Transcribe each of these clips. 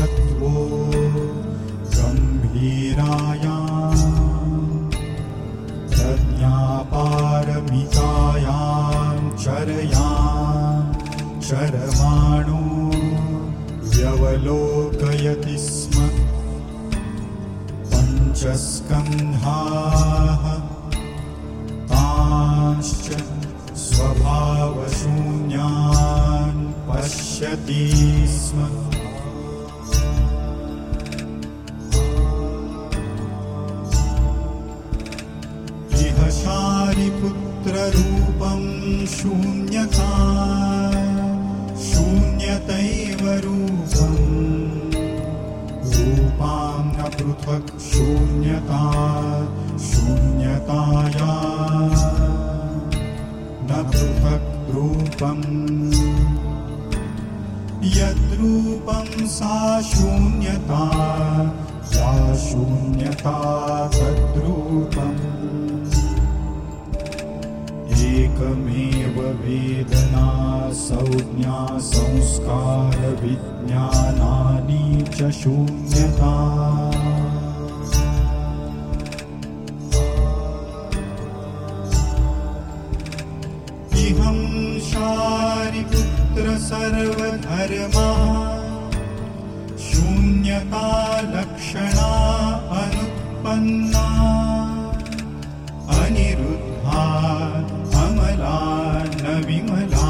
सत्त्वो गम्भीरायां प्रज्ञापारमितायां चरमाणो व्यवलोकयति स्म। पञ्चस्कन्धाः तांश्च स्वभावशून्यान् पश्यति स्म। इह शारिपुत्ररूपं शून्यतैव रूपम् रूपां न पृथक् शून्यताया न पृथक् रूपम्। यद्रूपं सा शून्यता या शून्यता तद्रूपम्। एकमेव वेदना संज्ञा संस्कार विज्ञानानि च शून्यता। इहं शारिपुत्र सर्वधर्मः शून्यता लक्षणा अनुत्पन्ना अनिरुद्धा अमला न विमला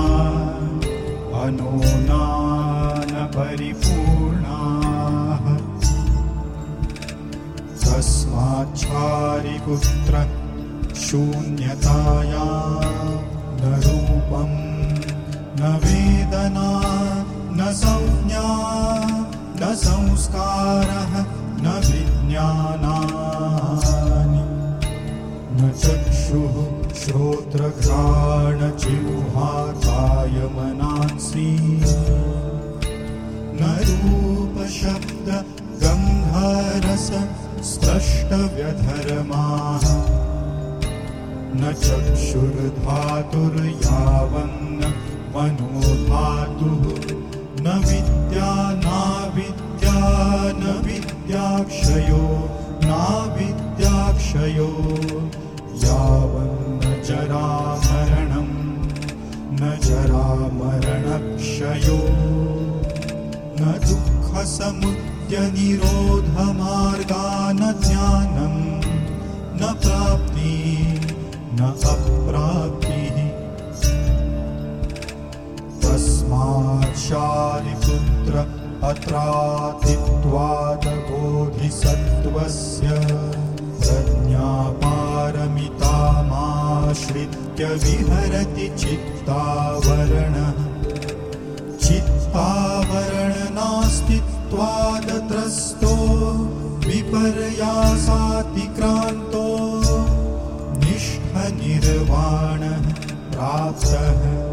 अनोना न परिपूर्णाः। तस्माच्छारिपुत्र शून्यताया न रूपं न वेदना न संज्ञा न संस्कारः न विज्ञानानि न चक्षुः श्रोत्रघ्राणजिह्वा कायमनांसि न रूपशब्द गन्धरस स्पष्टव्यधर्माः न चक्षुर्धातुर्यावन्न मनोधातुः न विद्या नाविद्या न विद्याक्षयो नाविद्याक्षयो यावन्न जरामरणं न जरामरणक्षयो न दुःखसमुद्यनिरोधमार्गा न ज्ञानं न प्राप्ति न अप्राप्तिः। तस्मात् शारिपुत्र अत्रातित्वाद बोधिसत्त्वस्य प्रज्ञापारमितामाश्रित्य विहरति चित्तावरणः। चित्तावरणनास्तित्वादत्रस्तो विपर्यासातिक्रान्तो निष्ठनिर्वाणः प्राप्तः।